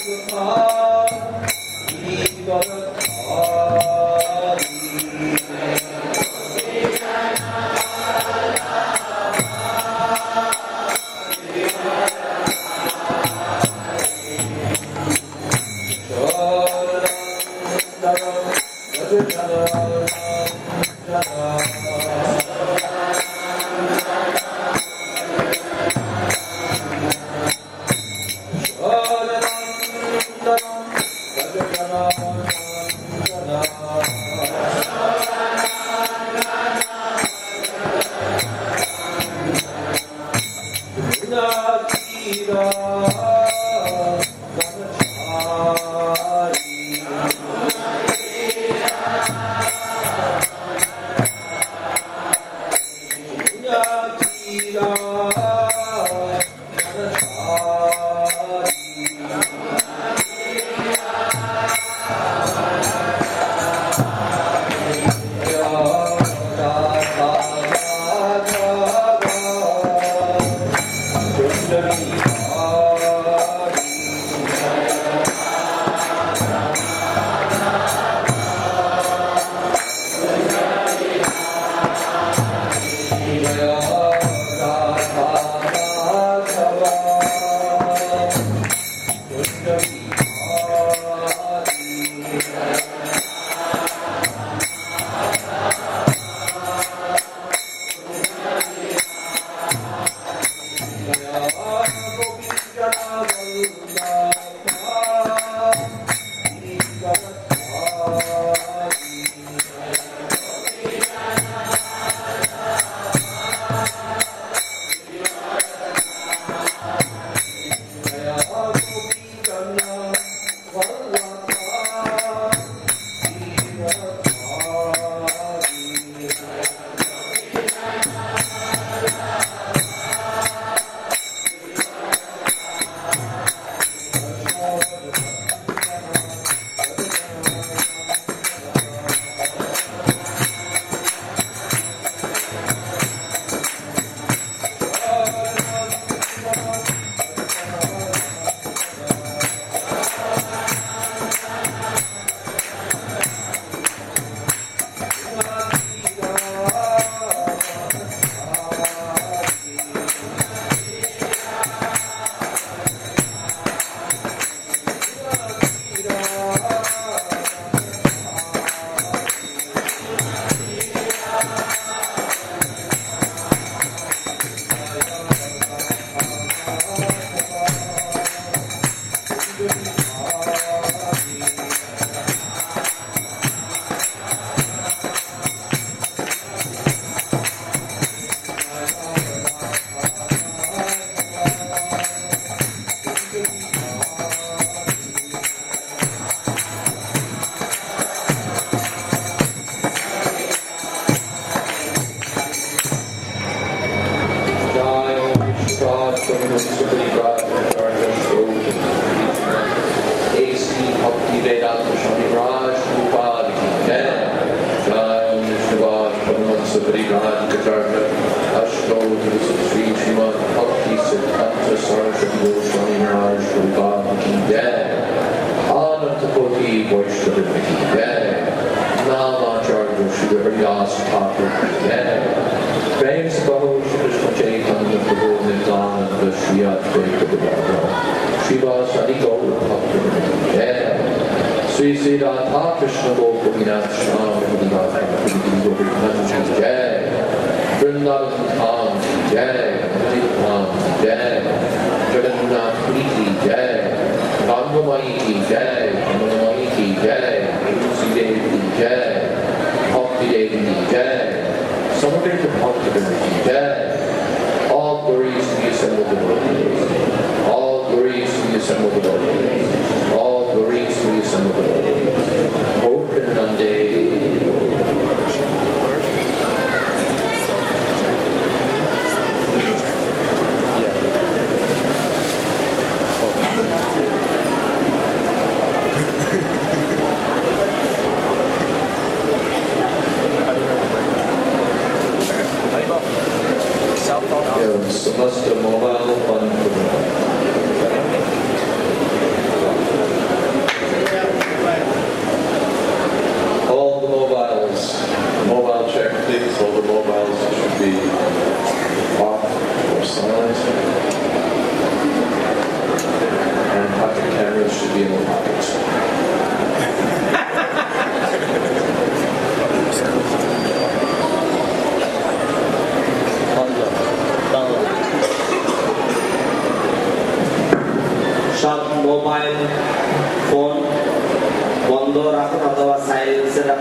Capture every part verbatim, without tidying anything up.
Samasta mobile on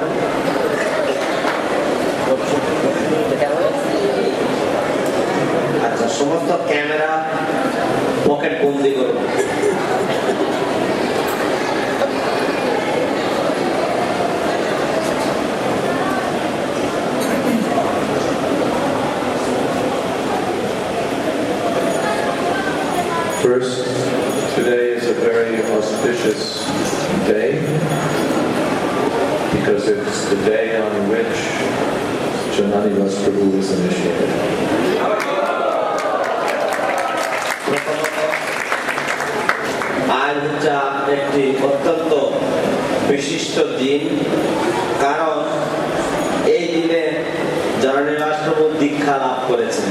আচ্ছা, সমস্ত camera pocket বন্দি করুন। First, today is a very auspicious day because it's the day on which Janani-Vas Prabhu was initiated. আজ হচ্ছে একটি অত্যন্ত বিশিষ্ট দিন, কারণ এই দিনে জননী-ভাস প্রভু দীক্ষা লাভ করেছেন।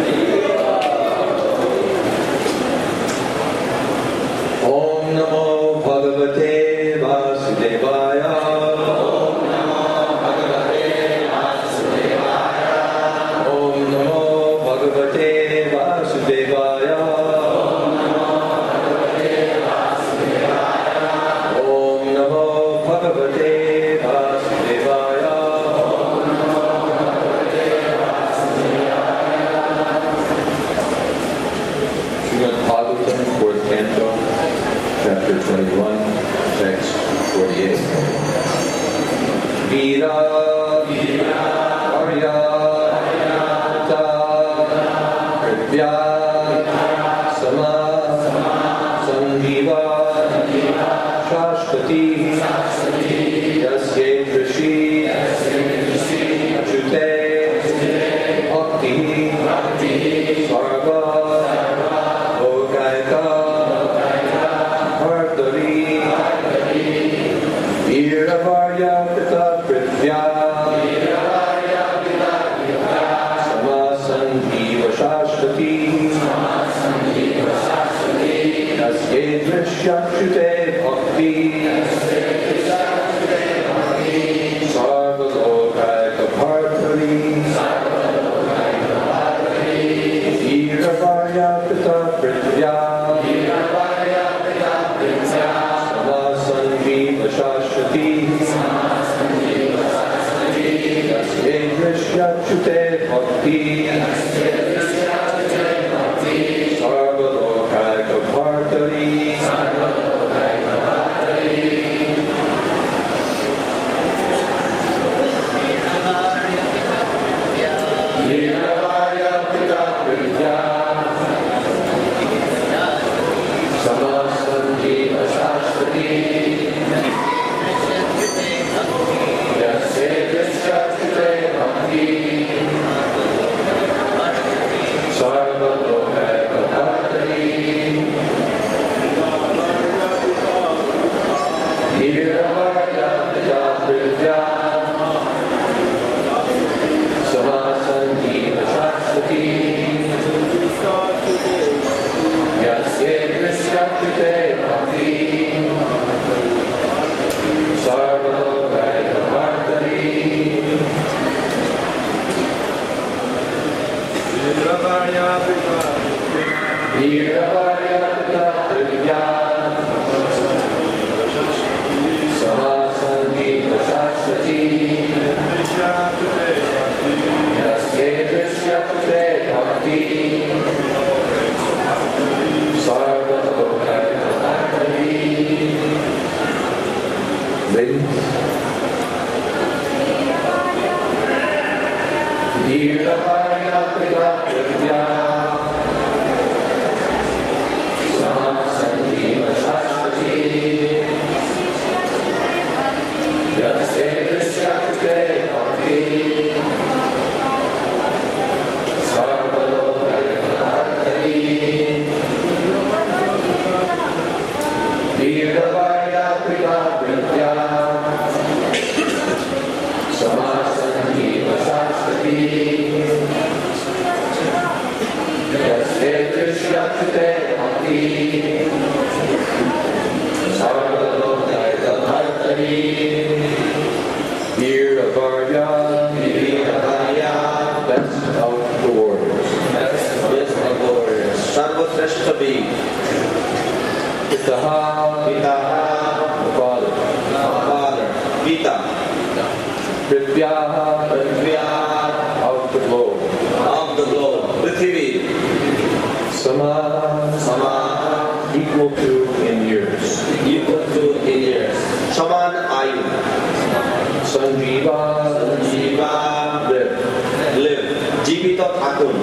Om Namo Bhagavate Vasudevaya. Om Namo Bhagavate Vasudevaya. Om Namo Bhagavate Vasudevaya. Om Namo Bhagavate Vasudevaya. Om Namo Bhagavate Vasudevaya. Om Namo Bhagavate Vasudevaya. Srimad Bhagavatam, fourth canto, chapter twenty-one, text forty-eight. Veera, Veera, Arya, Arya, Prithya, Sama, Sanjiva, Shashvati, Yasye Rishi, Achute, Bhakti, Sarva, Lokaika, Bhartari, Veeravarya Pita Prithya, Sama Sanjiva Shashvati, Yasye Drishyachute Bhakti, Sarva Lokaika Bhartari, Veeravarya Pita Prithya, Sama Sanjiva Shashvati, Yasye Drishyachute Bhakti, Sarva Lokaika Bhartari, Veeravarya Pita Prithya, Sama Sanjiva Shashvati, Yasye Drishyachute Bhakti, Sarva Lokaika Bhartari, Veeravarya Pita Prithya, Sama Sanjiva Shashvati, Yasye Drishyachute Bhakti, Sarva Lokaika Bhartari, Veeravarya Pita Prithya, Sama Sanjiva Shashvati, Yasye Drishyachute Bhakti, Sarva Lokaika Bhartari. Ladies, Veeravarya Pita Prithya, Sama Sanjiva Shashvati, Yasye Drishyachute Bhakti, Sarva Lokaika Bhartari, Veeravarya Pita Prithya, Sama Sanjiva Shashvati, Yasye Drishyachute Bhakti, Sarva Lokaika Bhartari, Veeravarya, Veeravarya, best of the warriors. Best of the warriors. সর্বশ্রেষ্ঠ বীর। Pitaha, পিতা, the father. Prithviya of the globe. of the globe. Prithvi. Sama, Sama equal to in years. equal to in years. Saman ayu. Sanjiva, Jiva live. live. Jivito thakun.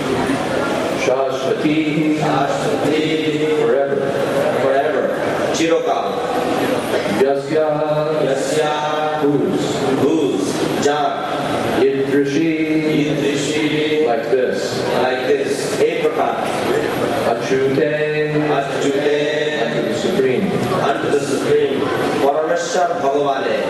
Shashvati, Shashvati forever. forever. Chirokal. Yasya, Yasya whose. whose. Jan. Idrishi, Idrishi like this. like this. Eight prakar. Achute, Achyute unto the Supreme. unto the Supreme. Parameshwar Bhagavane.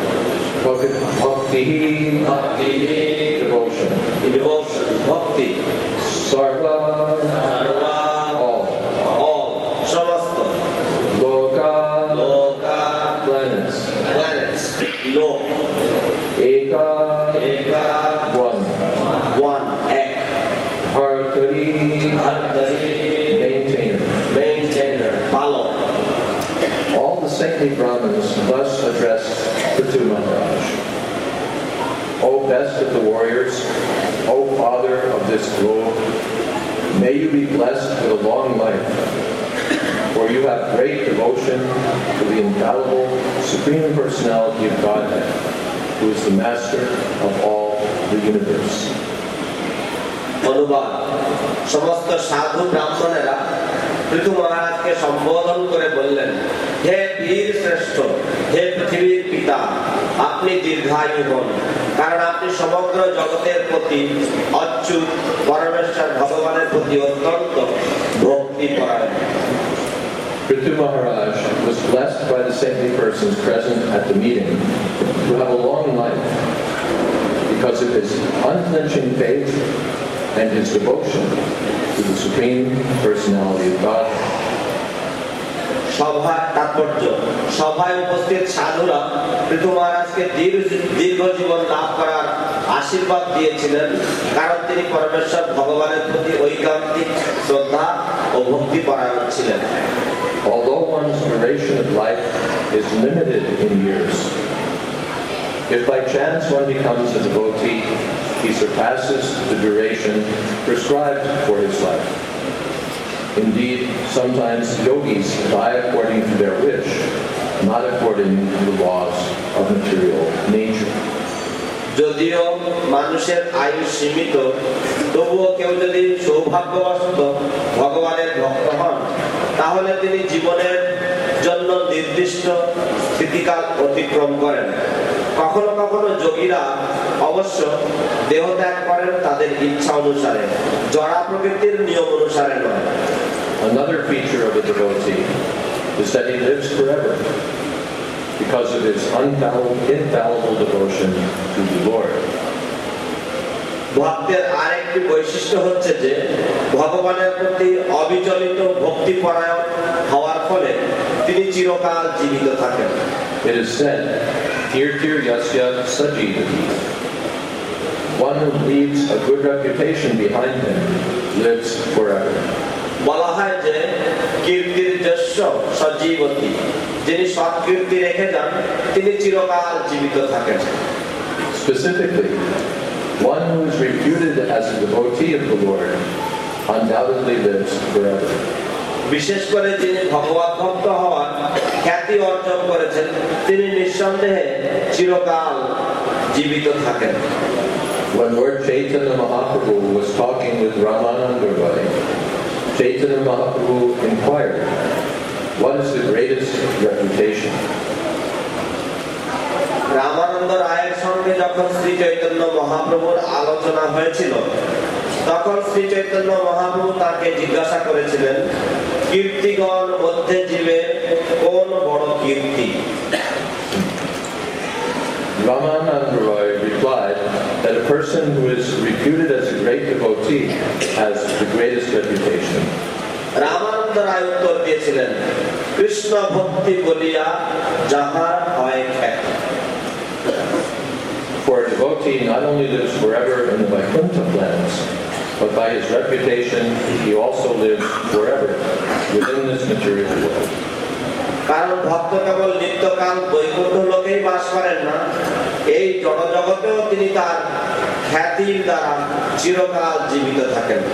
Bhakti, Bhakti devotion. devotion. Bhakti. Sarva, Sarva all. all. Samasto. Loka, Loka planets. planets. Lok. Eka, Eka one. one. Ek. Harkari, Ardhari maintainer. maintainer. Palo. All the saintly Brahmins thus addressed Prithu Maharaj. O best of the warriors, O father of this globe, may you be blessed with a long life, for you have great devotion to the infallible Supreme Personality of Godhead, who is the master of all the universe. অনুবাদ সমস্ত সাধু ব্রাহ্মণেরা পৃথু মহারাজকে সম্বোধন করে বললেন, হে বীর শ্রেষ্ঠ, হে পৃথিবীর পিতা, আপনি দীর্ঘায়ু হন, কারণ আপনি সমগ্র জগতের প্রতি অচ্যুত পরমেশ্বর ভগবানের প্রতি অত্যন্ত ভক্তি পরায়ণ। Prithu Maharaj was blessed by the saintly persons present at the meeting to have a long life because of his unflinching faith and his devotion to the Supreme Personality of God. সভায় তাৎপর্য, সভায় উপস্থিত সাধুরা পৃথু মহারাজকে দীর্ঘ জীবন লাভ করার আশীর্বাদ দিয়েছিলেন, কারণ তিনি পরমেশ্বর ভগবানের প্রতি ঐকান্তিক শ্রদ্ধা ও ভক্তি পরায়ণ ছিলেন। Although one's duration of life is limited in years, if by chance one becomes a devotee, he surpasses the duration prescribed for his life. Indeed, sometimes yogis die according to their wish, not according to the laws of material nature. যদিও মানুষের আয়ু সীমিত, তবুও কেউ যদি সৌভাগ্যবশত ভগবানের ভক্ত হন, তাহলে তিনি জীবনের জন্য নির্দিষ্ট স্থিতিকাল অতিক্রম করেন। কখনো কখনো যোগীরা অবশ্য দেহত্যাগ করেন তাদের ইচ্ছা অনুসারে, জড়া প্রকৃতির নিয়ম অনুসারে নয়। Another feature of a devotee is that he lives forever because of his infallible, infallible devotion to the Lord. ভক্তের আরেকটি বৈশিষ্ট্য হচ্ছে যে ভগবানের প্রতি অবিচলিত ভক্তি পরায়ণ হওয়ার ফলে তিনি চিরকাল জীবিত থাকেন। It is said, Kirtir Yasya Sajivati. One who leaves a good reputation behind him lives forever. বলা হয় যে কীর্তির যশ সজীবতী, যিনি সৎ কীর্তি রেখে যান তিনি চিরকাল জীবিত থাকেন। Specifically, one who is reputed as a devotee of the Lord undoubtedly lives forever. বিশেষ করে যিনি ভগবত ভক্ত হওয়ার খ্যাতি অর্জন করেছেন তিনি নিঃসন্দেহে চিরকাল জীবিত থাকেন। When Lord Chaitanya Mahaprabhu was talking with Ramananda Rai, Chaitanya Mahaprabhu inquired, what is the greatest reputation? Ramananda রায়ের সঙ্গে যখন শ্রী চৈতন্য মহাপ্রভুর আলোচনা হয়েছিল, তখন শ্রী চৈতন্য মহাপ্রভু তাকে জিজ্ঞাসা করেছিলেন, কীর্তিগণ মধ্যে জীবের কোন বড় কীর্তি? Ramananda Rai replied that a person who is reputed as a great devotee has the greatest reputation. Ramananda রায় উত্তর দিয়েছিলেন, কৃষ্ণ ভক্তি বলিয়া যাহার হয় খ্যাতি। For a devotee not only lives forever in the Vaikuntha lands, but by his reputation he also lives forever within this material world. কারণ ভক্ত কেবল নিত্যকাল বৈকুণ্ঠ লোকেই বাস করেন না, এই জড় জগতেও তিনি তার খ্যাতির দ্বারা চিরকাল জীবিত থাকেন।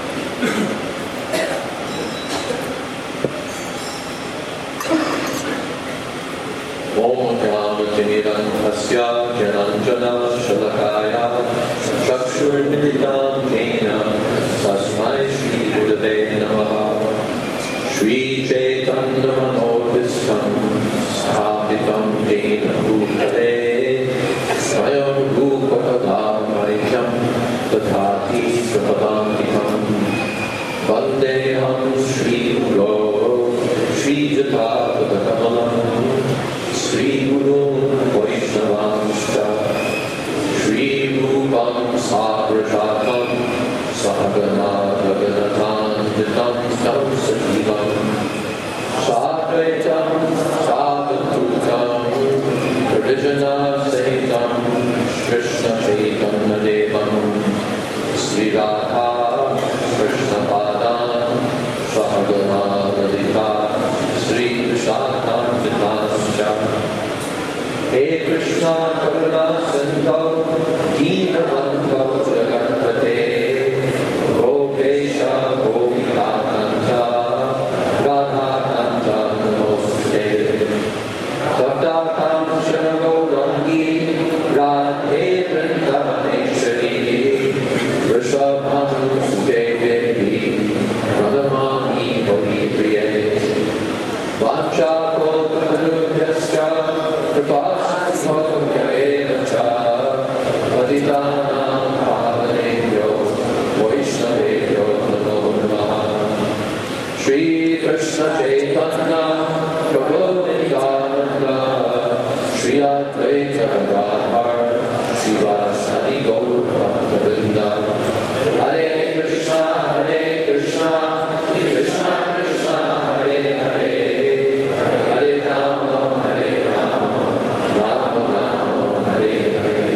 Om Jnanatimiram Tasya Jnananjana Shalakaya Chakshurmilitam Jena Tasmai Shri Gurave Namaha Shri Chaitanya Manovistam Sthapitam Jena Bhutale Swayam Rupapadamaryam Tathati Prapadantikam Vandeham Shri Guru Shri Jatapatakamanam Shri Guru Vaishnavanscha Shri Rupam Sagrajatam Sahagana Bhagavatam Tam Sajivam Sadvaitam Sadhutam Parijana Sahitam Krishna Chaitanya Devam Sri Radha Krishna Padan Sahagana Radhika Sri Vishakam Hey Krishna Karuna Sindhu Deena Bandhu Jaganpate Gopesha Gopika Kanta Radha Kanta Namaste Tata Kamshana Gaurangi Radhe Vrindavaneshwari Rishabham Devi Radhamani Gauri Priye Vancha Kotrudhyascha Kripasthokyaevacha Patitanam Pavanebhyo Vaishnavebhyo Namo Namaha Shri Krishna Chaitanya Prabhu Nityananda Shri Advaita Gadadhar Srivasadi Gaur Bhakta-vrinda Hare Krishna Hare Krishna Krishna Krishna Hare Hare Hare Rama Hare Rama Rama Rama Hare Hare.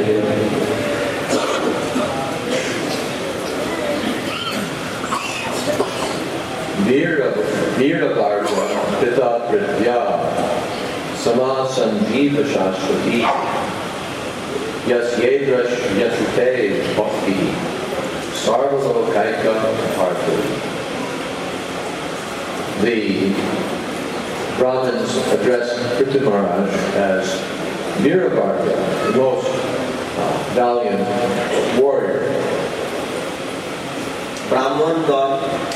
Veeravarga Pita Pritya Samasanjiva Shashwati Yas Yedrash Yasute Bhakti Sarvalokaika Artha. The Brahmins addressed Prithu Maharaj as Veeravarga, the most uh, valiant warrior. ব্রাহ্মণগণ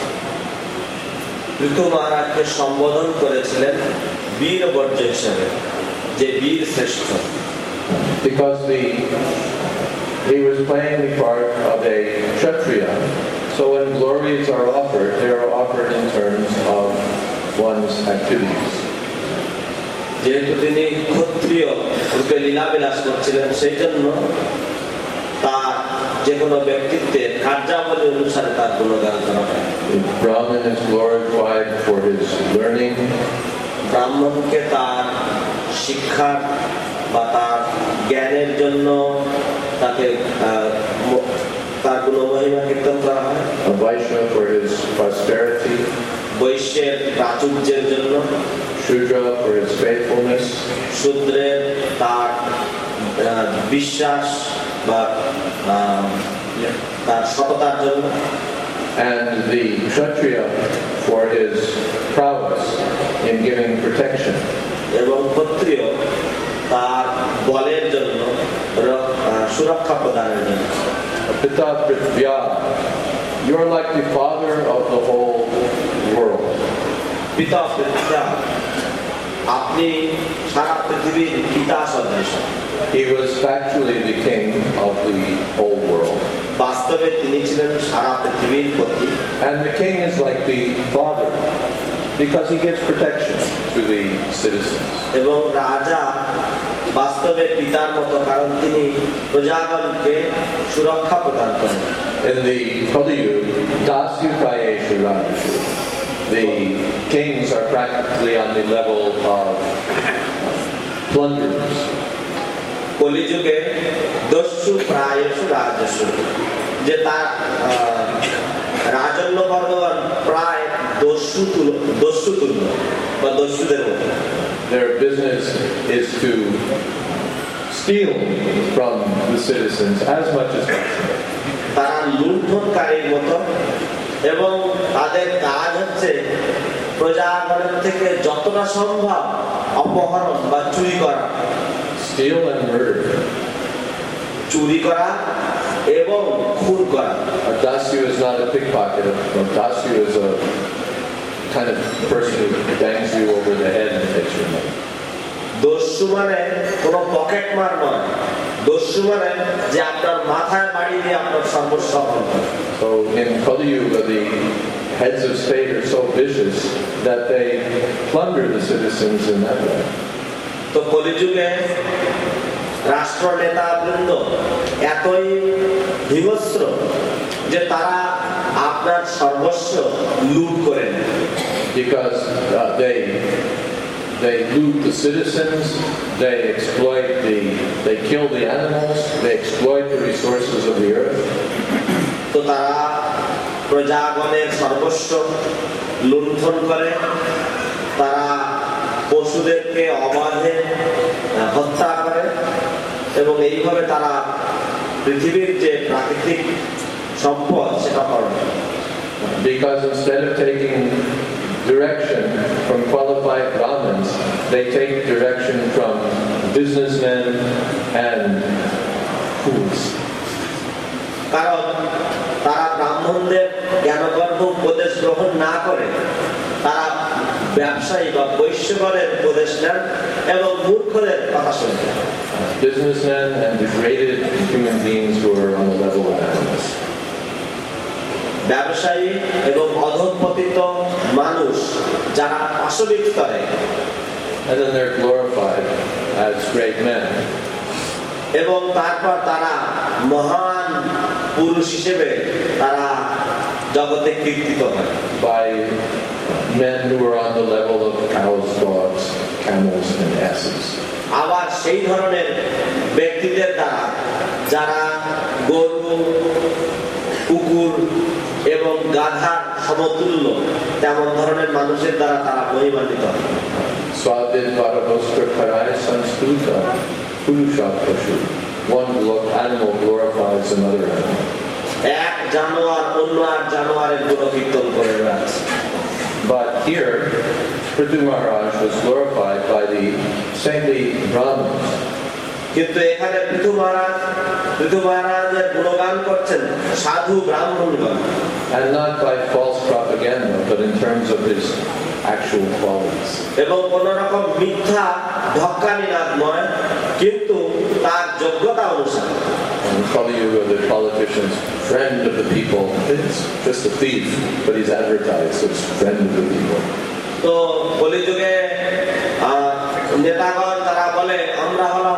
Prithu মহারাজকে সম্বোধন করেছিলেন বীরবর্য হিসেবে, যে বীর শ্রেষ্ঠ। Because the he was playing the part of a Kshatriya, so when glories are offered, they are offered in terms of one's activities. যেহেতু তিনি ক্ষত্রিয় রূপে লীলাবিলাস করছিলেন, সেই জন্য তার যে কোনো ব্যক্তিত্বের কার্যাবলী অনুসারে তার গুণগান করা হয়। Brahman is glorified for his learning. ব্রাহ্মণকে তার শিক্ষার বা তার জ্ঞানের জন্য তাকে তার গুণমহিমা কীর্তন করা হয়। A Vaishya for his prosperity. বৈশ্যের প্রাচুর্যের জন্য। Shudra for his faithfulness. শূদ্রের তার বিশ্বাস বা তার সততার জন্য। And the Kshatriya for his prowess in giving protection. এবং ক্ষত্রিয় তার বলের জন্য, সুরক্ষা প্রদানের জন্য। Pita Prithvya, you are like the father of the whole world. পিতা পৃথ্বী, আপনি সারা পৃথিবীর পিতা সদৃশ। He was factually the king of the whole world. বাস্তবে তিনি ছিলেন সারা পৃথিবীর পতি। And the king is like the father because he gives protection to the citizens. এবং রাজা বাস্তবে পিতার মতো, কারণ তিনি প্রজাগণকে সুরক্ষা প্রদান করেন। In the Kali Yuga, Dasyukayeshu Rajashu, the kings are practically on the level of plunderers. কলিযুগে দস্যু প্রায়শু রাজস্যু, যে তার রাজন্য বর্গগণ প্রায় দস্যু দস্যু তুল্য বা দস্যুদের মতো। their business is to steal from the citizens as much as possible. তারা লুণ্ঠনকারীর মতো এবং তাদের কাজ হচ্ছে প্রজাগণের থেকে যতটা সম্ভব অপহরণ বা চুরি করা, steal and murder. চুরি করা এবং খুন করা। A dasu is not a pickpocket. A dasu is a kind of person who bangs you over the head and takes your money. দস্যু মানে কোনো পকেট মার নয়, দস্যু মানে যে আপনার মাথায় বাড়ি দিয়ে আপনার সর্বস্ব হরণ করে। So in Kali Yuga, the heads of state are so vicious that they plunder the citizens in that way. তো কলিযুগে রাষ্ট্র নেতাবৃন্দ এতই হিংস্র যে তারা আপনার সর্বস্ব লুট করে নেয়। Because uh, they they loot the citizens, they exploit the, they kill the animals, they exploit the resources of the earth. তো তারা প্রজাগণের সর্বস্ব লুণ্ঠন করে, তারা পশুদেরকে অবাধে হত্যা করে এবং এইভাবে তারা পৃথিবীর যে প্রাকৃতিক সম্পদ সেটা হরণ করে। Because instead of taking direction from qualified Brahmins, they take direction from businessmen and fools. কারণ তারা ব্রাহ্মণদের জ্ঞানগর্ভ উপদেশ গ্রহণ না করে তারা ব্যবসায়ী বা বৈশ্যগণের উপদেশ নেন এবং মূর্খদের কথা শুনতে। Businessmen and degraded human beings who are on the level of animals. ব্যবসায়ী এবং অধঃপতিত মানুষ যারা পাশবিক স্তরে, and then they're glorified as great men. এবং তারপর তারা মহান পুরুষ হিসেবে তারা জগতে কীর্তিত হয় by men who are on the level of cows, dogs, camels, and asses. আবার সেই ধরনের ব্যক্তিদের দ্বারা যারা গরু, কুকুর এবং গাধার সমতুল্য তেমন ধরনের মানুষের দ্বারা তারা মহিমান্বিত হয়। Swadhin Varavostra Karaya Sanskruta Purusha Pashu. One animal glorifies another animal. এক জানোয়ার অন্য এক জানোয়ারের গুণকীর্তন করে বেড়াচ্ছে। But here, Prithu Maharaj was glorified by the saintly Brahmins. কিন্তু এখানে পৃথু মহারাজ পৃথু মহারাজের গুণগান করছেন সাধু ব্রাহ্মণগণ, and not by false propaganda, but in terms of his actual qualities. এবং কোন রকম মিথ্যা ঢক্কানি নাদ নয়, কিন্তু তার যোগ্যতা অনুসারে। In Kali Yuga, the politician's friend of the people is just a thief, but he's advertised as friend of the people. তো কলিযুগে নেতাগণ তারা বলে আমরা হলাম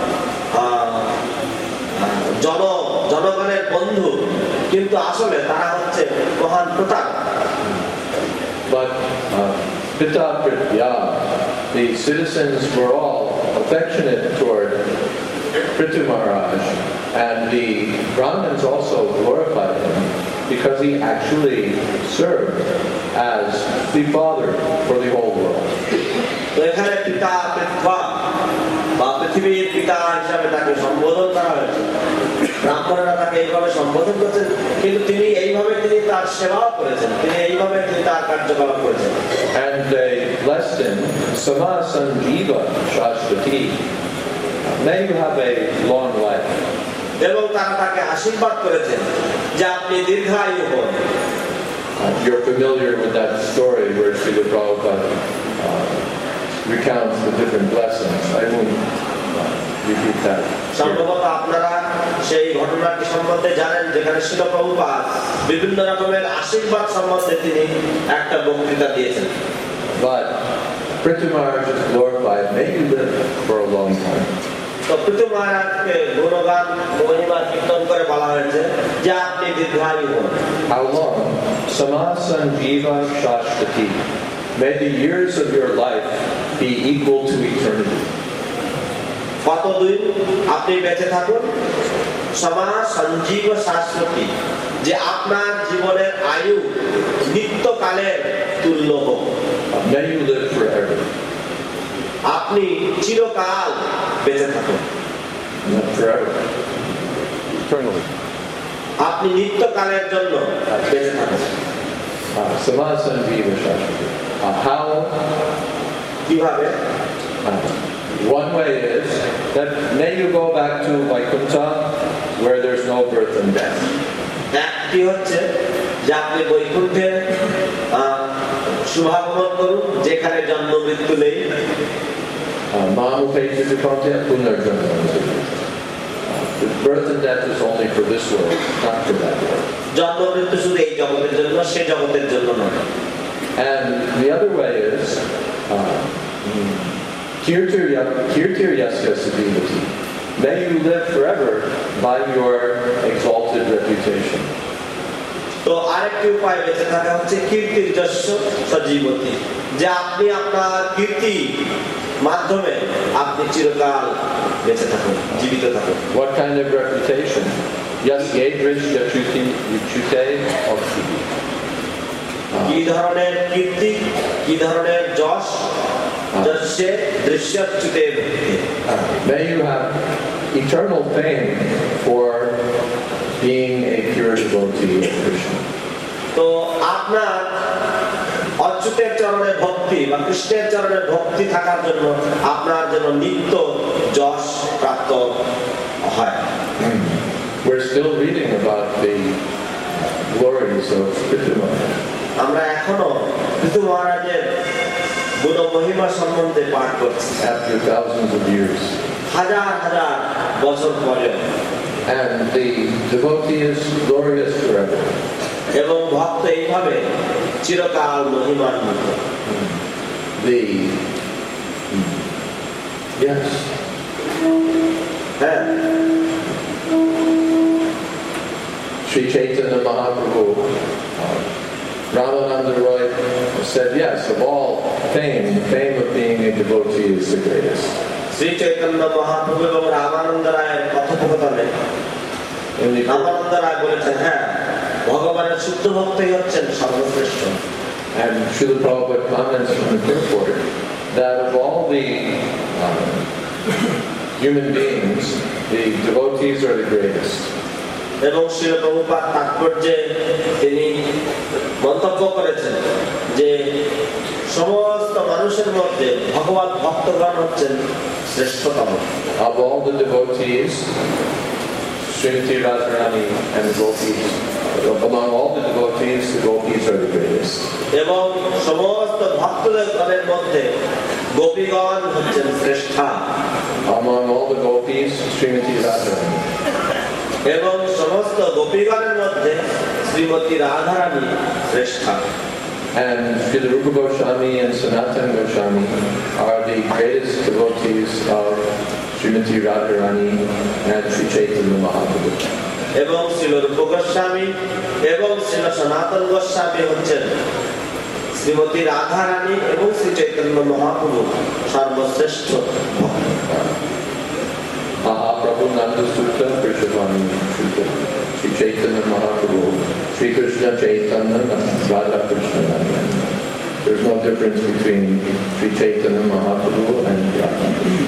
জন জনগণের বন্ধু, কিন্তু আসলে তারা হচ্ছে মহান প্রতারক। But uh, Pita Pritya, the citizens were all affectionate toward Prithu Maharaj, and the Brahmins also glorified him because he actually served as the father for the whole world. তো এখানে পিতা পৃথ্বা বা পৃথিবীর পিতা হিসাবে তাকে সম্বোধন করা হয়েছে। ব্রাহ্মণরা তাকে এইভাবে সম্বোধন করছেন, কিন্তু তিনি এইভাবে তিনি তার সেবাও করেছেন, তিনি এইভাবে তিনি তার কার্যকলাপ করেছেন। And they blessed him, Sama Sanjiva Shashvati. May you have a long life. এবং তারা তাকে আশীর্বাদ করেছেন যে আপনি দীর্ঘায়ু হন। You're familiar with that story where Srila Prabhupada uh, recounts the different blessings. I won't uh, repeat that. সম্ভবত আপনারা সেই ঘটনাটি সম্বন্ধে জানেন যেখানে শ্রীল প্রভুপাদ বিভিন্ন রকমের আশীর্বাদ সম্বন্ধে তিনি একটা বক্তৃতা দিয়েছেন। But Prithu Maharaj is glorified. May you live for a long time. তো পৃথু মহারাজকে গুণগান মহিমা কীর্তন করে বলা হয়েছে যে আপনি দীর্ঘায়ু হন। How long? Samasanjiva Shashvati. May the years of your life be equal to eternity. কতদিন আপনি বেঁচে থাকুন? সমা সঞ্জীব শাশ্বতী, যে আপনার জীবনের আয়ু নিত্যকালের তুল্য হোক। May you live forever. আপনি চিরকাল বেঁচে থাকুন, not forever, eternally. আপনি নিত্যকালের জন্য বেঁচে থাকুন। Uh, Samasan Viva Shashwati. Uh, how? কিভাবে? Uh, one way is that may you go back to Vaikuntha where there's no birth and death. একটি হচ্ছে যে আপনি বৈকুণ্ঠে শুভাগমন করুন যেখানে জন্ম মৃত্যু নেই। The birth and death is only for this world, not for that world. জন্ম মৃত্যু শুধু এই জগতের জন্য, সেই জগতের জন্য নয়। And the other way is Kirtir Yasya Siddhivati. May you live forever by your exalted reputation. তো আরেকটি উপায় বেঁচে থাকা হচ্ছে কীর্তির যশ সজীবতি, যে আপনি আপনার কীর্তি মাধ্যমে আপনি চিরকাল বেঁচে থাকুন, জীবিত থাকুন। What kind of reputation? Yes, Yadrish Yachuti Yachute of Siddhi. কি ধরনের কীর্তি, কি ধরনের যশ? যশে দৃশ্যচ্যুতে ভক্তি। May you have eternal fame for being a pure devotee of Krishna. তো আপনার অচ্যুতের চরণে ভক্তি বা কৃষ্ণের চরণে ভক্তি থাকার জন্য আপনার জন্য নিত্য যশ প্রাপ্ত হয়। We're still reading about the glories of Prithu Maharaj. আমরা এখনো পৃথু মহারাজের গুণ মহিমা সম্বন্ধে পাঠ করছি After thousands of years. হাজার হাজার বছর পরে। And the devotee is glorious forever. এবং ভক্ত এইভাবে চিরকাল মহিমান্বিত। The yes. হ্যাঁ, Sri Chaitanya Mahaprabhu, uh, Ramananda Roy said, yes, of all fame, the fame of being a devotee is the greatest. Shri Chaitanya Mahaprabhu এবং রামানন্দ রায়ের কথোপকথনে রামানন্দ রায় বলেছেন, হ্যাঁ, ভগবানের শুদ্ধ ভক্তই হচ্ছেন সর্বশ্রেষ্ঠ। And Srila Prabhupada comments from the purport that of all the um, human beings, the devotees are the greatest. এবং শ্রীল প্রভুপাদ তাৎপর্যে তিনি মন্তব্য করেছেন যে সমস্ত মানুষের মধ্যে ভগবত ভক্তগণ হচ্ছেন শ্রেষ্ঠতম। Of all the devotees, Srimati Radharani and the gopis, among all the devotees, the gopis are the greatest. এবং সমস্ত ভক্তগণের মধ্যে গোপীগণ হচ্ছেন শ্রেষ্ঠা। Among all the gopis, Srimati Radharani. এবং সমস্ত গোপীগণের মধ্যে শ্রীমতী রাধারানী শ্রেষ্ঠা। And Srila Rupa Goswami and Sanatana Goswami are the greatest devotees of Srimati Radharani and Sri Chaitanya Mahaprabhu. এবং শ্রীল রূপ গোস্বামী এবং শ্রীল সনাতন গোস্বামী হচ্ছেন শ্রীমতী রাধারানী এবং শ্রী চৈতন্য মহাপ্রভু সর্বশ্রেষ্ঠ ভক্ত। Mahaprabhu Nanda Sutta Krishavani Sutta Sri Chaitanya Mahaprabhu Sri Krishna Chaitanya Radha Krishna Nanda. There's no difference between Sri Chaitanya Mahaprabhu and Radha Krishna.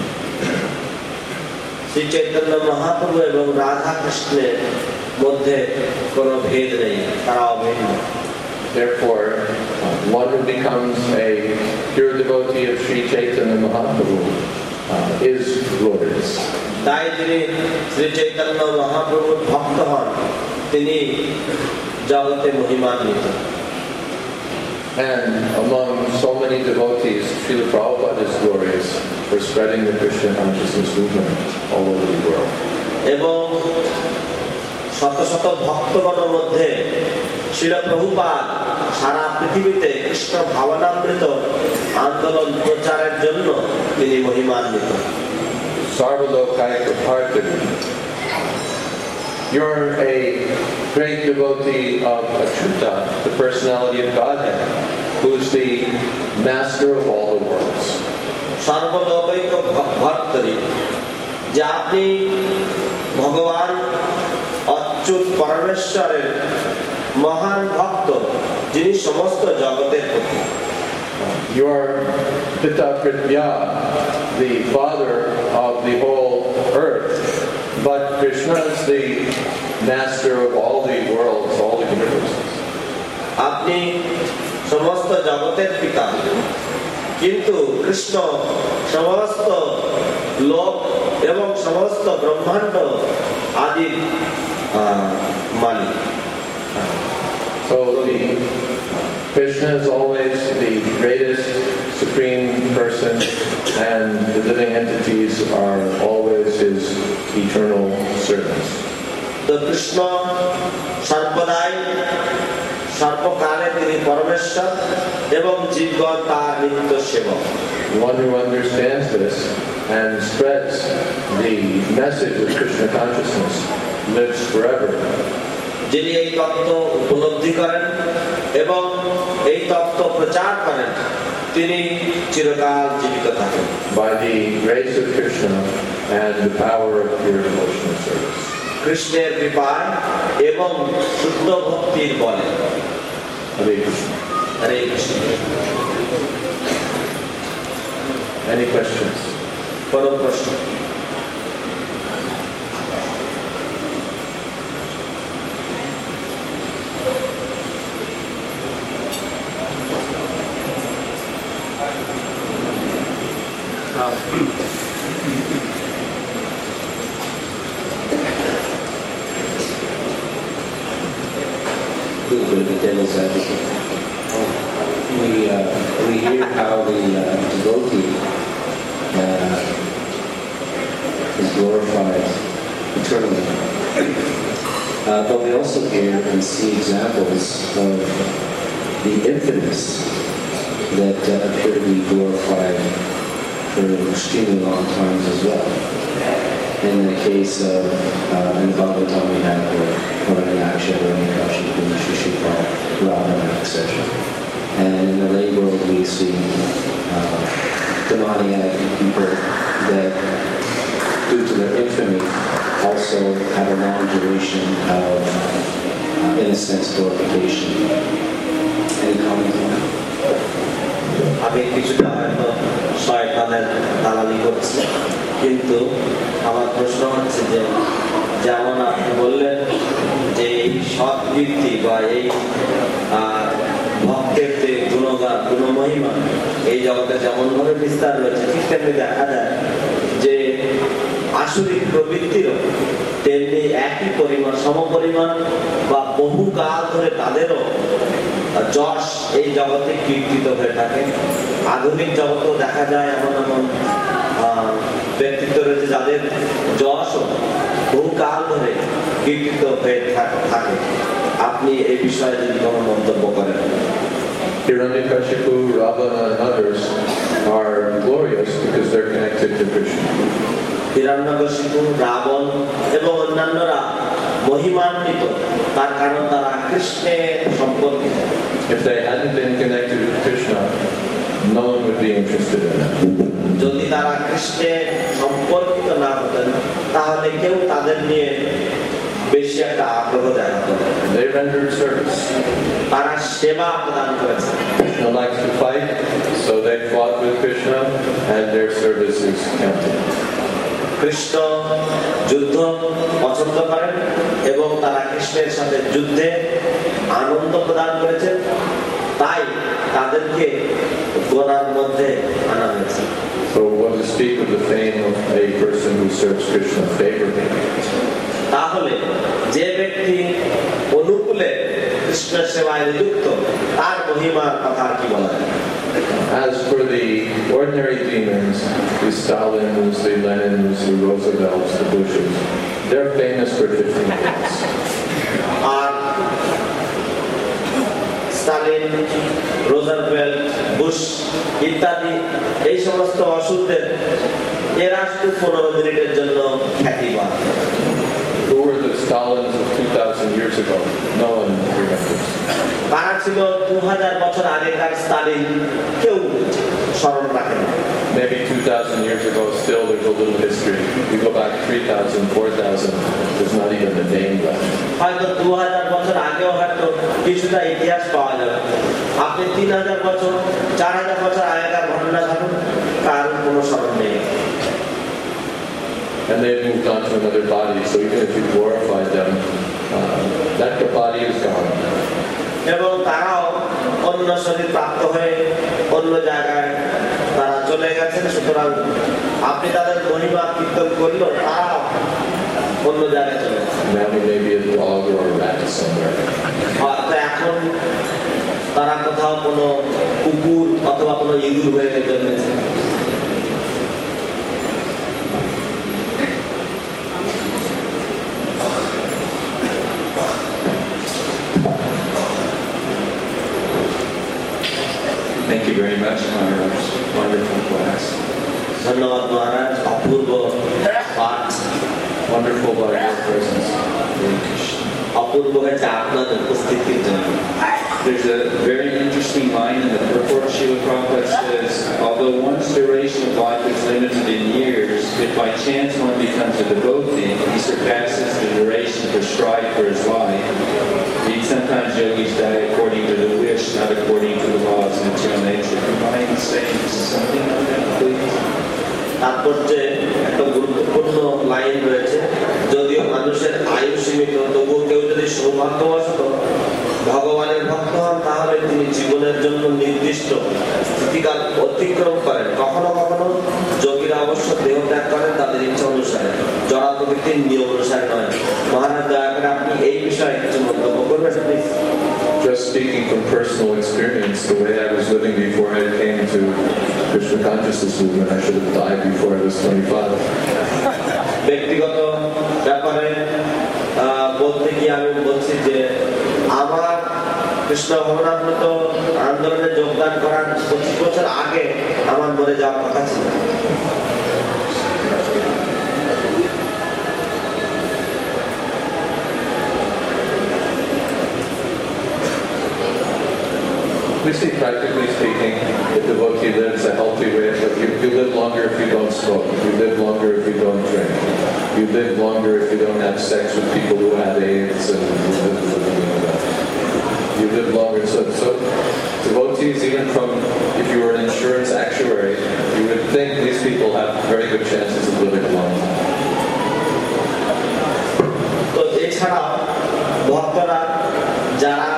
Shri Chaitanya Mahaprabhu এবং রাধা কৃষ্ণের মধ্যে কোনো ভেদ নেই, তারা অভিন্ন। Therefore, uh, one who becomes a pure devotee of Sri Chaitanya Mahaprabhu uh, is glorious. তাই যিনি শ্রী চৈতন্য মহাপ্রভুর ভক্ত হন তিনি জগতে মহিমান্বিত। And among so many devotees, Srila Prabhupada is glorious for spreading the Krishna consciousness movement all over the world. এবং শত শত ভক্তগণের মধ্যে শ্রীল প্রভুপাদ সারা পৃথিবীতে কৃষ্ণ ভাবনামৃত আন্দোলন প্রচারের জন্য তিনি মহিমান্বিত। Sarvalokayaka Parthavi. You're a great devotee of Achyuta, the personality of Godhead, who's the master of all the worlds. সর্বলোকৈক ভক্তরি, যে আপনি ভগবান অচ্যুত পরমেশ্বরের মহান ভক্ত, যিনি সমস্ত জগতের প্রতি। You are Pitta Pritya, the father of the whole earth. But Krishna is the master of all the worlds, all the universes. আপনি সমস্ত জগতের পিতা, কিন্তু কৃষ্ণ সমস্ত লোক এবং সমস্ত ব্রহ্মাণ্ড আদির মালিক। So the Krishna is always the greatest supreme person, and the living entities are always his eternal servants. তো কৃষ্ণ সর্বদাই সর্বকালে তিনি পরমেশ্বর এবং জীবগণ তার নিত্য সেবক। One who understands this and spreads the message of Krishna consciousness lives forever. যিনি এই তত্ত্ব উপলব্ধি করেন এবং এই তত্ত্ব প্রচার করেন, তিনি চিরকাল জীবিত থাকেন। By the grace of Krishna and the power of pure devotional service. কৃষ্ণের কৃপায় এবং শুদ্ধ ভক্তির বলে। Hare Krishna. হরে কৃষ্ণ। Any questions? কোনো প্রশ্ন? Little bit of a devil's advocate. We uh, we hear how the uh, devotee uh, is glorified eternally, uh, but we also hear and see examples of the infamous that uh, appear to be glorified for extremely long times as well. In the case of, uh, in the Bhagavatam we have Hiranyaksha, Hiranyakashipu, Shishupal, Ravana, et cetera. And in the lay world we see uh, demoniac people that, due to their infamy, also have a long duration of, uh, in a sense, glorification. Any comment on that? আমি কিছুটা হয়তো শয়তানের দালালি করছি, কিন্তু আমার প্রশ্ন হচ্ছে যে যেমন আপনি বললেন যে এই সৎ বৃত্তি বা এই ভক্তের যে গুণগান গুণমহিমা এই জগতে যেমন ভাবে বিস্তার রয়েছে, ঠিক তেমনি দেখা যায় যে আসরিক প্রবৃত্তিরও তেমনি একই পরিমাণ সমপরিমাণ বা বহু কাল ধরে তাদেরও যশ এই জগতে কীর্তিত হয়ে থাকে। আধুনিক জগতেও দেখা যায় এমন এমন ব্যক্তিত্ব রয়েছে যাদের যশও বহু কাল ধরে কীর্তিত হয়ে থাকে। আপনি এই বিষয়ে যদি কোনো মন্তব্য করেন। Hiranyakashipu, Ravana, and others are glorious because they're connected to Krishna. Hiranyakashipu, Ravan এবং অন্যান্যরা মহিমান্বিত, তার কারণ তারা কৃষ্ণের সম্পর্কিত। If they hadn't been connected with Krishna, no one would be interested in them. যদি তারা কৃষ্ণের সম্পর্কিত না হতেন তাহলে কেউ তাদের নিয়ে বেশি একটা আগ্রহ দেখাতো না। They rendered service. তারা সেবা প্রদান করেছে। Krishna likes to fight, so they fought with Krishna, and their service is counted. Krishna যুদ্ধ পছন্দ করেন এবং তারা কৃষ্ণের সাথে যুদ্ধে আনন্দ প্রদান করেছেন, তাই তাদেরকে গোনার মধ্যে আনা হয়েছে। So what to speak of the fame of a person who serves Krishna favorably? তাহলে যে ব্যক্তি অনুকূলে কৃষ্ণের সেবায় নিযুক্ত তার মহিমার কথা কি বলা যায়? As for the ordinary demons, the Stalins, the Lenins, the Roosevelts, the Bushes, they're famous for fifteen things. আর স্টালিন, রোজারভেল্ট, বুশ ইত্যাদি এই সমস্ত অসুরদের এরা শুধু পনেরো মিনিটের জন্য খ্যাতিবান। Who were the Stalins of two thousand years ago? No one remembers. কারা ছিল দু হাজার বছর আগেকার স্টালিন? কেউ স্মরণ রাখে না। Maybe two thousand years ago, still there's a little history. You go back three thousand, four thousand, there's not even a name left. হয়তো দু হাজার বছর আগেও হয়তো কিছু কিছুটা ইতিহাস পাওয়া যাবে। আপনি তিন হাজার বছর চার হাজার বছর আগেকার ঘটনা ঘটুন, তার কোনো স্মরণ নেই। And they moved on to another body, so even if you glorified them, uh, that body is gone. এবং তারাও অন্য শরীর প্রাপ্ত হয়ে অন্য জায়গায় তারা চলে গেছেন। সুতরাং আপনি তাদের মহিমা কীর্তন করলেও তারাও অন্য জায়গায় চলে গেছে। Now he may be a dog or a rat somewhere. হয়তো এখন তারা কোথাও কোনো কুকুর অথবা কোনো ইঁদুর হয়ে জন্মেছে। Thank you very much, Maharaj. Wonderful class. ধন্যবাদ মহারাজ, অপূর্ব পাঠ, Wonderful by your presence. অপূর্ব হয়েছে আপনার উপস্থিতির জন্য। There's a very interesting line in the purport. Srila Prabhupada says, although one's duration of life is limited in years, if by chance one becomes a devotee, he surpasses the duration prescribed for his life. Indeed, sometimes yogis die according to the wish, not according to the laws of material nature. Can I say something on that, please? তাৎপর্যে একটা গুরুত্বপূর্ণ line রয়েছে, যদিও মানুষের আয়ু সীমিত, তবুও কেউ যদি সৌভাগ্যবশত ভগবানের ভক্ত হন, তাহলে তিনি জীবনের জন্য নির্দিষ্ট স্থিতিকাল অতিক্রম করেন। কখনো কখনো যোগীরা অবশ্য দেহ ত্যাগ করেন তাদের ইচ্ছা অনুসারে, জড়া প্রকৃতির নিয়ম অনুসারে নয়। মহারাজ, দয়া করে আপনি এই বিষয়ে কিছু মন্তব্য করবেন please. Just speaking from personal experience, the way I was living before I came to Krishna consciousness movement, I should have died before I was twenty-five. ব্যক্তিগত ব্যাপারে বলতে গিয়ে আমি বলছি যে আমার কৃষ্ণ ভবনামৃত আন্দোলনে যোগদান করার পঁচিশ বছর আগে আমার মরে যাওয়ার কথা ছিল। We see, practically speaking, the devotee lives a healthy way. You, you live longer if you don't smoke. You live longer if you don't drink. You live longer if you don't have sex with people who have AIDS, and you live, you live longer. So, so devotees, even from, if you were an insurance actuary, you would think these people have very good chances of living a long time. তো এছাড়াও ভক্তরা যারা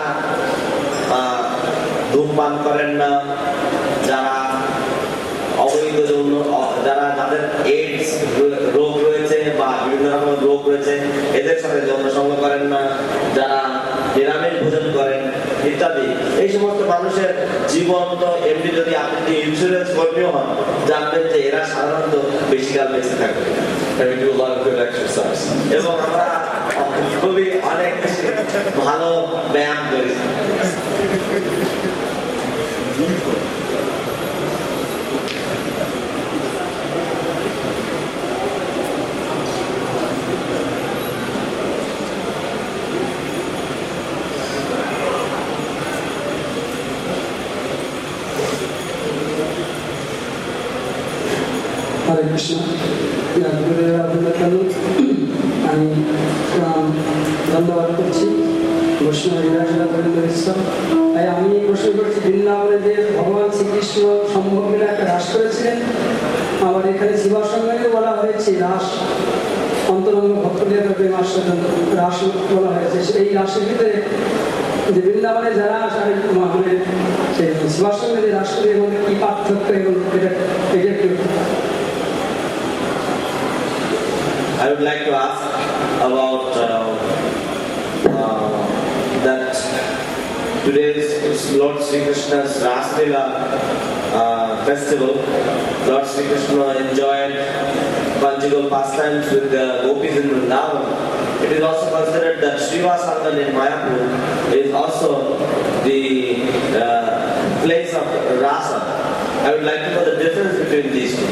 ধূমপান করেন না, যারা অবৈধ যৌন, যারা যাদের এইডস রোগ রয়েছে বা বিভিন্ন রকম রোগ রয়েছে, এদের সাথে যৌন সঙ্গ করেন না, যারা নিরামিষ ভোজন করেন ইত্যাদি, এই সমস্ত মানুষের জীবন তো এমনি, যদি আপনি ইন্স্যুরেন্স কর্মীও হন, জানবেন যে এরা সাধারণত বেশিকাল বেঁচে থাকবে। And we do a lot of good exercise. এবং আমরা খুবই অনেক ভালো ব্যায়াম করি। Hare Krishna. আমি ধন্যবাদ করছি তাই আমি প্রশ্ন করছি, বৃন্দাবনে যে ভগবান শ্রীকৃষ্ণ সম্ভব মিলে একটা রাস করেছিলেন, আবার এখানে শিবাসঙ্গে বলা হয়েছে রাস, অন্তরঙ্গ ভক্তদের রাস বলা হয়েছে। এই রাসের ভিতরে যে বৃন্দাবনে যারা মানে শিবাসঙ্গে যে রাস করে, এর মধ্যে কি পার্থক্য, এবং এটা এটা একটু I would like to ask about uh, uh, that today's Lord Sri Krishna's Raslila uh, festival. Lord Sri Krishna enjoyed conjugal pastimes with the gopis in Vrindavan. It is also considered that Srivasangan in Mayapur is also the uh, place of Rasa. I would like to know the difference between these two.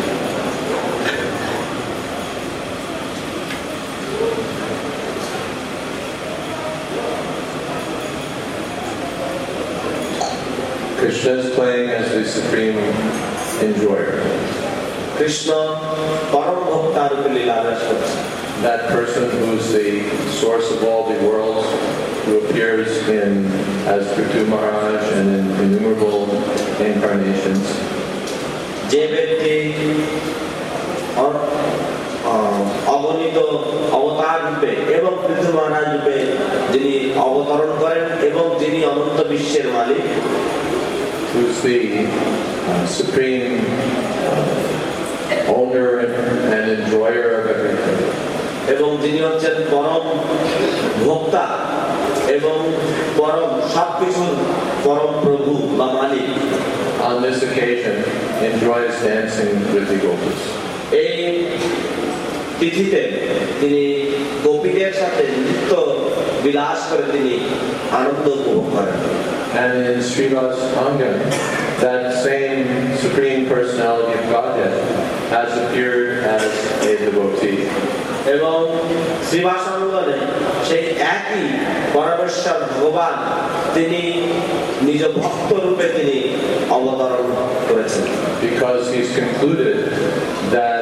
Krishna is playing as the supreme enjoyer. Krishna param bhakta rupi leela rasa. that person who's the source of all the worlds, who appears in as Prithu Maharaj and in innumerable incarnations. যে ব্যক্তি অ- আহ, অগণিত অবতার রূপে এবং পৃথু মহারাজ রূপে যিনি অবতরণ করেন এবং যিনি অনন্ত বিশ্বের মালিক, who's the uh, supreme uh, owner and enjoyer of everything. এবং যিনি হচ্ছেন পরম ভোক্তা এবং পরম সবকিছুর পরম প্রভু বা মালিক, On this occasion, enjoys dancing with the gopis. এই তিথিতে তিনি গোপীদের সাথে নৃত্য বিলাস করে তিনি আনন্দ উপভোগ করেন। And in Srivas Anga, that same Supreme Personality of Godhead has appeared as a devotee. এবং শ্রীবাসাঙ্গনে সেই একই পরমেশ্বর ভগবান তিনি নিজ ভক্ত রূপে তিনি অবতরণ করেছেন, Because he's concluded that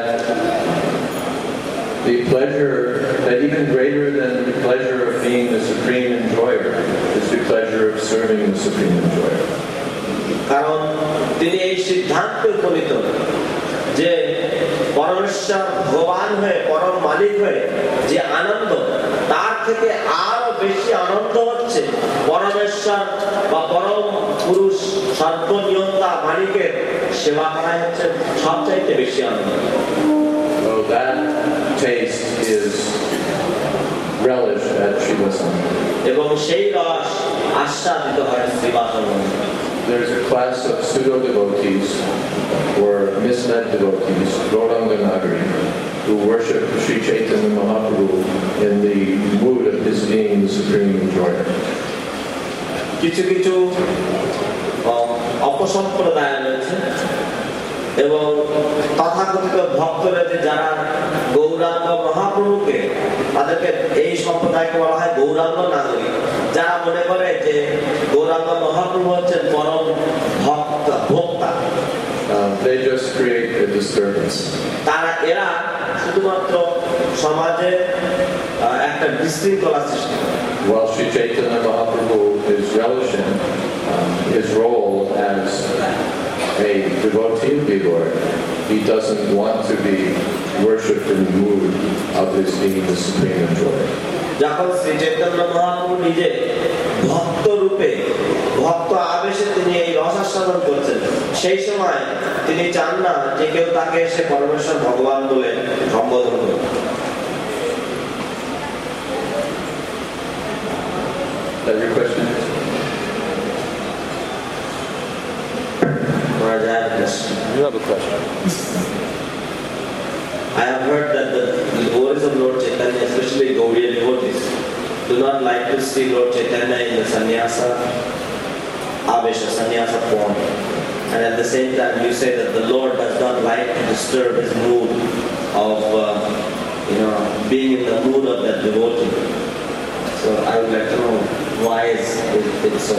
the pleasure, that even greater than the pleasure of being the supreme enjoyer, is the pleasure of serving the supreme enjoyer. কারণ তিনি এই সিদ্ধান্তে উপনীত যে পরমেশ্বর ভগবান হয়ে পরম মালিক হয়ে যে আনন্দ, তার থেকে আরো বেশি আনন্দ হচ্ছে পরমেশ্বর বা পরম পুরুষ সর্বনিয়ন্তা মালিকের সেবা করাই হচ্ছে সবচাইতে বেশি আনন্দ। So that taste is relished at Srivasanga. এবং সেই রস আস্বাদিত হয় শ্রীবাসঙ্গে। There's a class of pseudo-devotees or misled devotees, Gauranga Nagari, who worship Sri Chaitanya Mahaprabhu in the mood of his being the supreme enjoyer. কিছু কিছু আহ, অপসম্প্রদায় রয়েছে এবং তথাকথিত ভক্তরা যে যারা গৌরাঙ্গ মহাপ্রভুকে, তাদেরকে এই সম্প্রদায়কে বলা হয় গৌরাঙ্গ নাগরিক, যারা মনে করে যে গৌরাঙ্গ মহাপ্রভু হচ্ছেন পরম ভক্ত ভোক্তা। Uh, they just create a disturbance. তারা এরা শুধুমাত্র সমাজে আহ, একটা বিশৃঙ্খলা সৃষ্টি করে। While Sri Chaitanya Mahaprabhu is relishing um, his role as a devotee of the Lord, he doesn't want to be worshipped in the mood of his being the supreme enjoyer. যখন শ্রী চৈতন্য মহাপ্রভু নিজে ভক্ত রূপে ভক্ত আবেশে তিনি এই রসাস্বাদন করছেন, সেই সময় তিনি চান না যে কেউ তাকে এসে পরমেশ্বর ভগবান বলে সম্বোধন করে। Is that your question? You have a question. I have heard that the devotees of Lord Chaitanya, especially Gaudiya devotees, do not like to see Lord Chaitanya in the sannyasa avesha, sannyasa form. And at the same time, you say that the Lord does not like to disturb his mood of, uh, you know, being in the mood of that devotee. So I would like to know why is it, it so.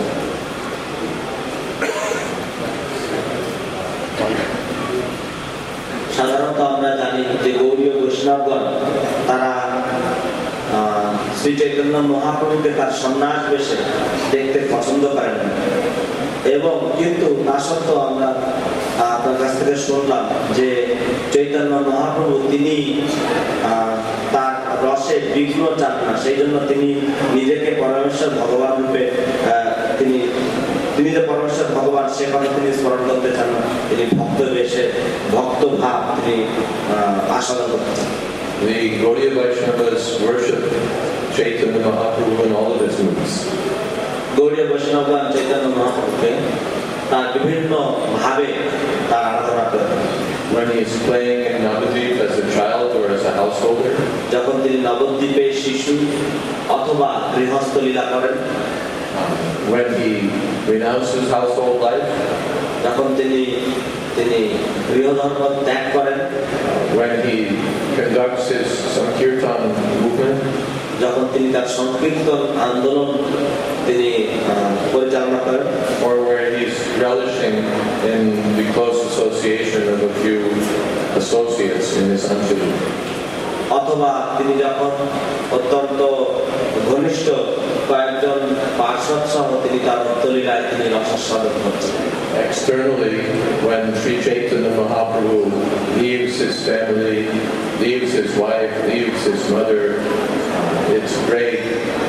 সাধারণত আমরা জানি যে গৌড়ীয় বৈষ্ণবগণ তারা আহ, শ্রী চৈতন্য মহাপ্রভুকে তার সন্ন্যাস বেশে দেখতে পছন্দ করেন না। এবং কিন্তু তা সত্ত্বেও আমরা আহ, আপনার কাছ থেকে শুনলাম যে চৈতন্য মহাপ্রভু তিনি আহ, তার রসে বিঘ্ন চান না, সেই জন্য তিনি নিজেকে পরমেশ্বর ভগবান রূপে আহ, তিনি তিনি যে পরমেশ্বর ভগবান সে কথা তিনি স্মরণ করতে চান না, তিনি ভক্ত বেশে ভক্ত ভাব তিনি আহ, আস্বাদন করতে চান। The Gaudiya Vaishnavas worship Chaitanya Mahaprabhu in all of his moods. গৌড়ীয় বৈষ্ণবগণ চৈতন্য মহাপ্রভুকে তার বিভিন্ন ভাবে তার আরাধনা করে। When he is playing in Navadvip as a child or as a householder, যখন তিনি নবদ্বীপে শিশু অথবা গৃহস্থ লীলা করেন, when he renounces household life, যখন তিনি তিনি গৃহধর্ম ত্যাগ করেন, when he conducts his Sankirtan movement, যখন তিনি তার সংকীর্তন আন্দোলন তিনি আহ, পরিচালনা করেন, or where he's relishing in the close association of a few associates in his Anjali. অথবা তিনি যখন অত্যন্ত ঘনিষ্ঠ কয়েকজন পার্শ্বদ সহ তিনি তার অন্তলীলায় তিনি রসাস্বাদন করছেন। Externally, when Sri Chaitanya Mahaprabhu leaves his family, leaves his wife, leaves his mother, it's great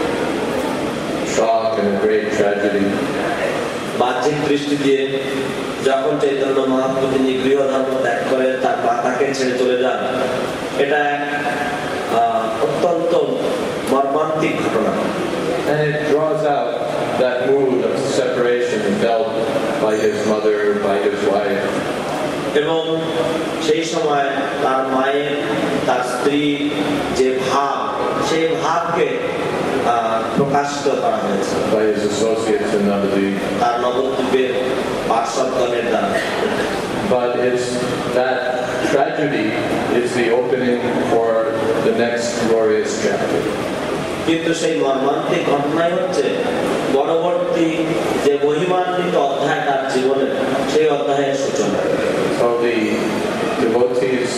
shock and a great tragedy. বাহ্যিক দৃষ্টি দিয়ে যখন চৈতন্য মহাপ্রভু তিনি গৃহধর্ম ত্যাগ করে তার মাতাকে ছেড়ে চলে যান, এটা এক অত্যন্ত মর্মান্তিক ঘটনা। And it draws out that mood of separation felt by his mother, by his wife. এবং সেই সময় তার মায়ের, তার স্ত্রী যে ভাব, সেই ভাবকে প্রকাশিত করা হয়েছে by his associates in Navadvip. তার নবদ্বীপের পার্শ্বদগণের দ্বারা। But it's that tragedy is the opening for the next glorious chapter. কিন্তু সেই মর্মান্তিক ঘটনাই হচ্ছে পরবর্তী যে মহিমান্বিত অধ্যায় তার জীবনে, সেই অধ্যায়ের সূচনা। So the devotees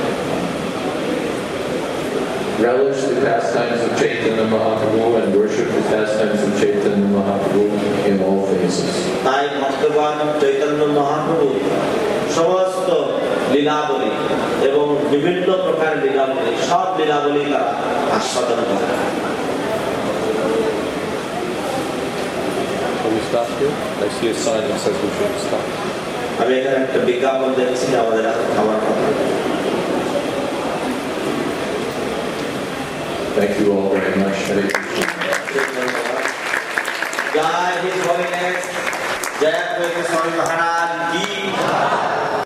relish the pastimes of Chaitanya Mahaprabhu and worship the pastimes of Chaitanya Mahaprabhu in all phases. তাই ভক্তগণ চৈতন্য মহাপ্রভু সমস্ত লীলাবলী এবং বিভিন্ন প্রকার লীলাবলী, সব লীলাবলী তারা আস্বাদন করে। Stop here? I see a sign that says we should stop. আমি এখানে একটা বিজ্ঞাপন দেখছি আমাদের খাবার কথা। Thank you all very much. Hare जय हिंद होलिनेस, जय श्री स्वामी महाराज की